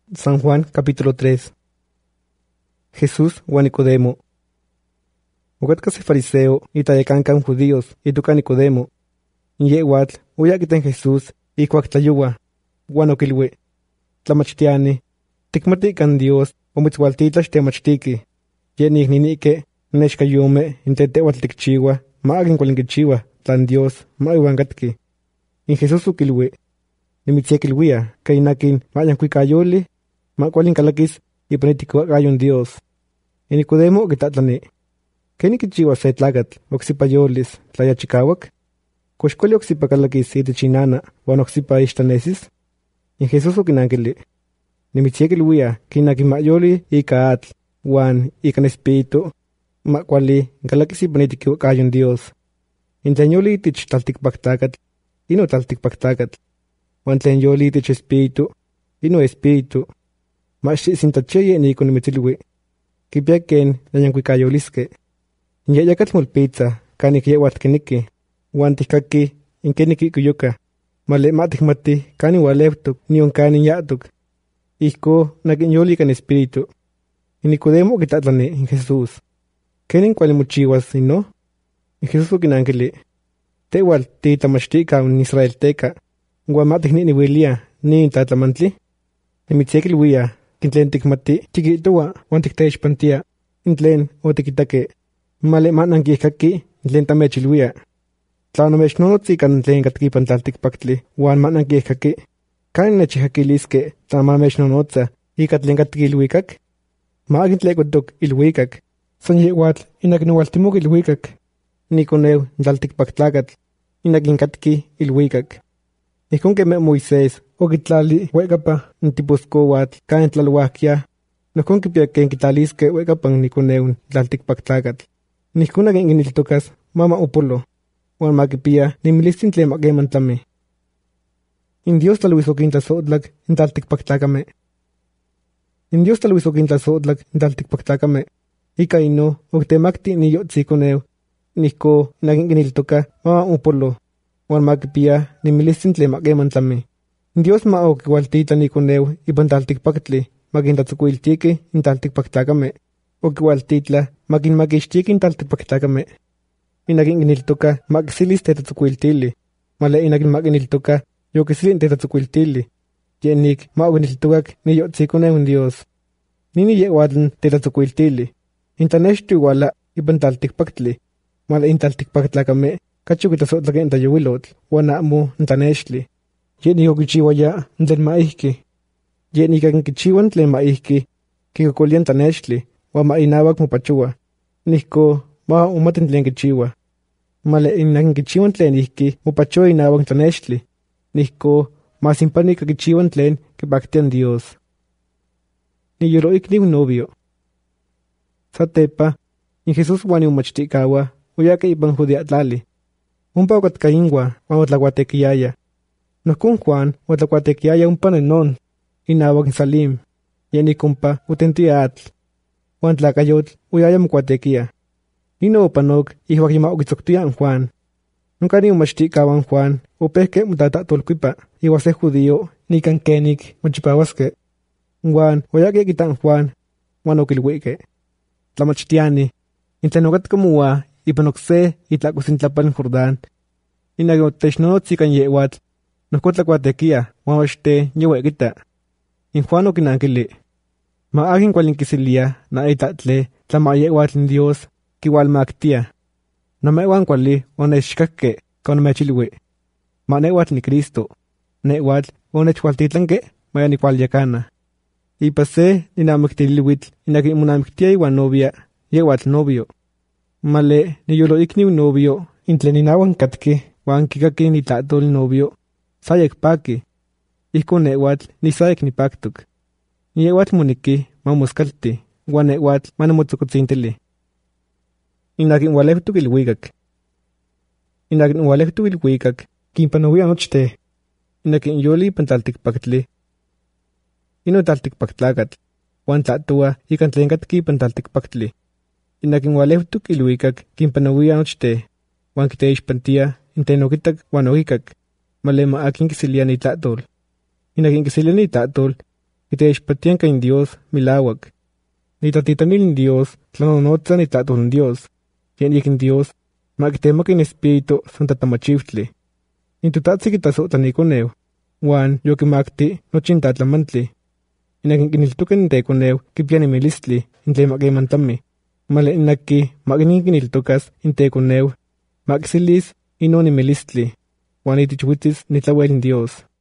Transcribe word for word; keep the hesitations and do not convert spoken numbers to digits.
San Juan capítulo tres. Jesús huan Nicodemo. Ocatca se fariseo y tayacancan judíos y tuca Nicodemo. Yewatl uyaquiten Jesús y cuactlayuwa. Huan oquilwe. Tlamachtiani. Ticmatican Dios omitzhualtitlax temachtiqui. Yenik ninique nechcayume intetehuatl ticchiwa maagin cualinquichiwa tlan Dios maihuancatqui. In Jesús uquilwe. Nimitziekilwia, kainakin mayancuicayoli, macualincalaquis y paniticuacayon Dios. Y Nicodemo quitatlani. ¿Qué quichiua se tlacat, oxipayolis, tlayachicauac? Coxcuali oxipacalaquis y tichinana, huan oxipa ixtanesis? Y Jesús oquinanquili. Nimitziekilwia, kinakin mayoli y caatl, huan y can espíritu, macuali, calaquis y paniticuacayon Dios. Intanyoli tich talticpactacatl, y no talticpactacatl. Huan tlen yoli tich espíritu, y no espíritu. Maxi sintacheye ni kunimitilwi. Kipiaken nayancuicayoliske. Nyayacatl mulpitza, canik yewatkeniki. Huan tihcaki, inkeniki kuyuka. Male matikmati, cani waleftuk, nion cani yatuk. Ijko, nakin yoli can espíritu. Y Nicodemo quitatlani in Jesús. Kenin cualimuchiwas, no? Y Jesús oquinanquili. Tewal titamachtica un israelteca. Huan matikni niwilia, ni tatlamantli. Nimitziekilwia, kintlen tikmati, tikitowa, huan tikteixpantia, intlen o tikitake. Male mananquihcaki, intlen tamechilwia. Tla nomechnonotzi kan tlen katkipan tlaltikpaktli, huan mananquihcaki. Kan nechihakiliske, tla mamechnonotza, ika tlen katkilwikak? Maagin tlekotok ilwikak. San yewatl, inak nualtimok ilwikak. Nikoneu, tlaltikpaktlakatl, inak inkatki ilwikak. Ijkon keme Moisés oquitlali huecapa ntiposcowatl can tlaluahquia, nohcon kipiaken quitlalisque huecapan niconeun tlalticpactlacatl. Nihcon akin iniltocas mama upolo, huan makipia nimilistin tlen maqueman tlami. In Dios tlaluisoquintlasotlak in tlalticpactlacame. In Dios tlaluisoquintlasotlak in tlalticpactlacame. Ica ino octemacti niyotziconeu, nihco nakin iniltoca mama upolo. Huan makipia nimilistin tlen maqueman tlami. Dios ma oquiualtitla niconeu ipan tlalticpactli, maquintlatzocuiltiqui in tlalticpactlacame. Oquiualtitla maquinmaquixtiqui in tlalticpactlacame. Inakin iniltoca maquisilis tetatzocuiltili, male inakin maquiniltoca yoquisilin tetatzocuiltili. Yenik ma oquiniltocac niyotziconeu Dios. Nini yewatl tetatzocuiltili. Intanextu iguala ipan tlalticpactli, male in tlalticpactlacame. Cacho quitasotlaki in tayuilotl, huan amo ntanextli. Yeni oquichiuaya tlen maihki. Yeni kakin kichiuan tlen maihki, kikokolian tanextli, huan ma inawak mopachoa. Nihko, ma umatin tlen kichiua. Male inakin kichiuan tlen ihki, mopachoa inawak tanextli. Nihko, ma simpani kichiuan tlen kipaktian Dios. Niyoloikniu novio. Satepa, in Jesús huan iumachticaua, uyake ipan Judeatlali. Umpa ocatcaingua, huan otlacuatequiaya. Nohcon Juan otlacuatequiaya umpa nenon, inawak Salim, yenicompa utentia atl. Huan tlacayotl uyaya mocuatequia. Ino opanoc ihcuac yima oquitzoctoya Juan. Nunca ni umachticahuan Juan, opehque mutatatolcuipa, iua se judío, nican kenic mochipauasque. Juan oyake quitan Juan, huan oquilhuique. Tlamachtiani, intlen ocatca moua, ipan ocse itlacosintlapal Jordán. Inakin otechnonotzican yewatl, nohcon tlacuatequia, huan ochte yehuequita. In Juan oquinanquili. Ma akin cualinquisilia na itattle tlama yewatl in Dios quiualmactia. Namehuan cuali onechcaque conmechilui. Ma newatl ni Cristo. Newatl onechcualtitlanque maya nicualyacana. Ipa se ninamictilihuitl inakin monamictia iuan novia, yewatl novio. Male niyoloikniu novio, intlen inahuan catqui, huan kikaki nitlahtol novio, sayek paki. Ijkon newatl nisayek nipactoc. Yewatl moniki mamoscalti, huan newatl manamotzocotziintili. Inakin ualehtuk ilhuicac. Inakin ualehtuk ilhuicac, quimpanouia nochte. Inakin yoli ipan tlalticpactli. Ino tlalticpactlacatl, huan tlahtoa ikan tlen catqui ipan tlalticpactli. Inakin ualehtuk ilhuicac quimpanouia nochte, huan quiteixpantia intlen oquittac huan oquicac, male ma akin quisilia nitlahtol. Inakin quisilia nitlahtol, iteixpatianca in Dios milawak. Nitatitanil in Dios, tlanonotza nitlaton Dios. Yen in Dios, makitemac in Espíritu santatamachiftle. Intutatsi kitasotaniconeu, Juan yokimakti nochintatlamantli. Inakinkiniltuken in teconeu kipianimilistli, in tlemaquemantami. Male inaki makininkiniltucas in teconeu, maxilis inonimilistli, Juan itichuitis nitlawel in Dios.